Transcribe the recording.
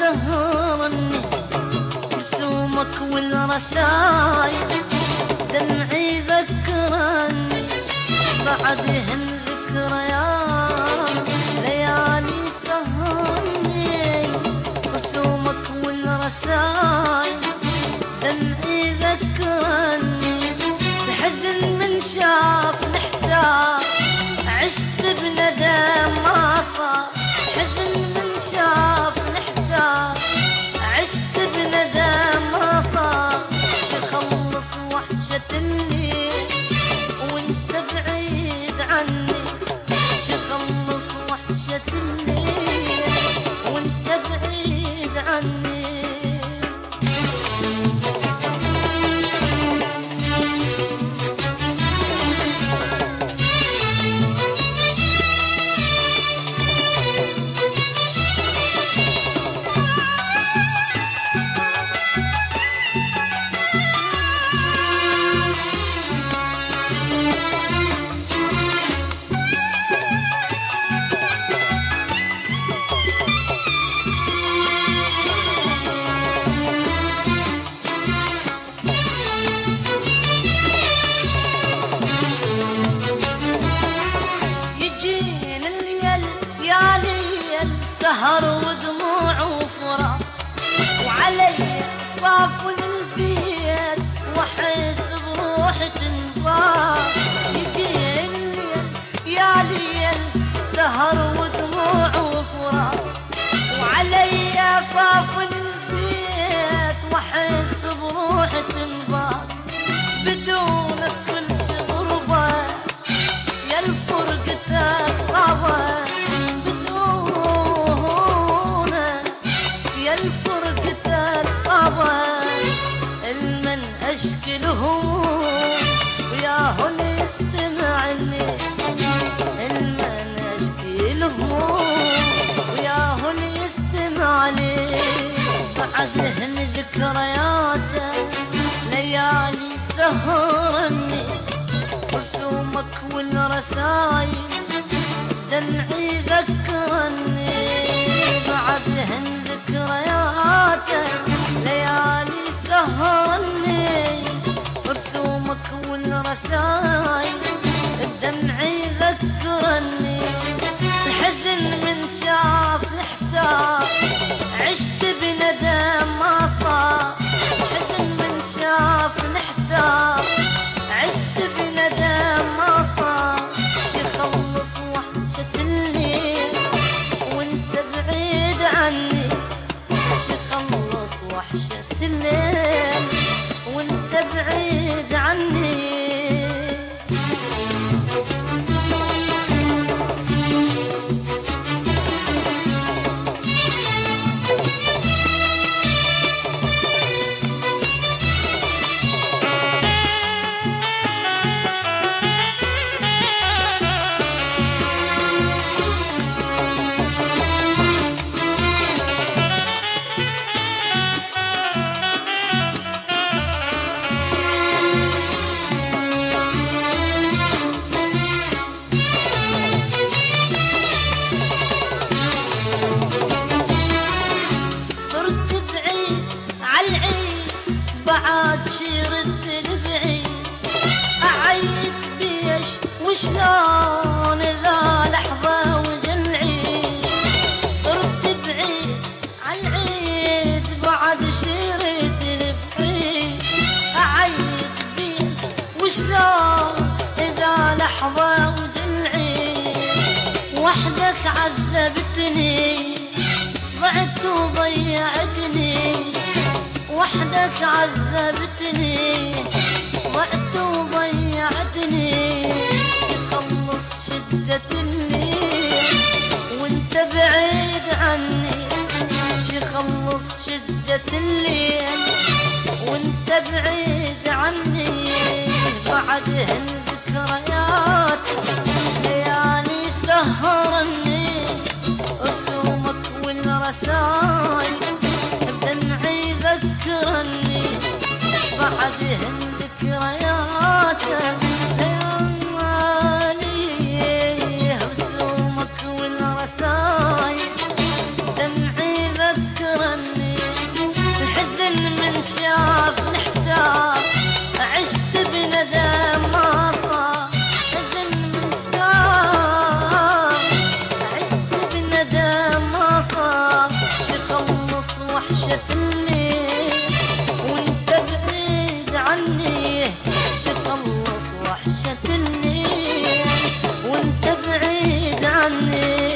سهرني رسومك والرسايل، دمعي ذكرني بعدهن ذكريات، ليالي سهرني رسومك والرسايل، دمعي ذكرني الحزن من شاف نحتاج، عشت بندم ما صار، حزن من شاف نحتاج، عشت بندم ما صار، يخلص وحشة الليل وانت بعيد عني، يخلص وحشة الليل وانت بعيد عني. سهر ودموع وفراق، وعلي صافن البيت واحس بروحي تنباع، يجي الليل يا ليل سهر ودموع وفراق، وعلي صافن البيت واحس بروحي تنباع، بدونك كل شي غربة يا الفرقتك صعبة، الفرقتك صعبة، المن اشكي لهم وياهن يستمعني، المن اشكي لهم وياهن يستمعني، بعدهن ذكرياته ليالي سهرني رسومك والرسايل، دمعي ذكرني بعدهن ذكرياتك ليالي سهرني رسومك والرسايل، الدمعي ذكرني الحزن من شاف نحتاج، عشت بندم ما صار، الحزن من شاف نحتاج، عشت بندم ما صار، يخلص وحشة الليل وانت بعيد عني، يخلص وحشة الليل وانت بعيد عني. بعد شيرد البعيد أعيد بيش وشلون ذا لحظة وجلعي، صرت بعيد عالعيد بعد شيرد البعيد أعيد بيش وشلون ذا لحظة وجلعي، وحدك عذبتني ضعت وضيعتني، وحدك عذبتني ضعت وضيعتني، يخلص شدة الليل وانت بعيد عني، يخلص شدة الليل وانت بعيد عني، بعدهن ذكريات ليالي سهرني رسومك والرسايل، بدمعي ذكرني بعدهن ذكرياته ليالي رسومك والرسايل، دمعي ذكرني شاف نحتار عشت بندم ما صار حزن من شاف عشت بندم ما صار شخلص وحشة الليل وانت بعيد عني شخلص وحشة الليل وانت بعيد عني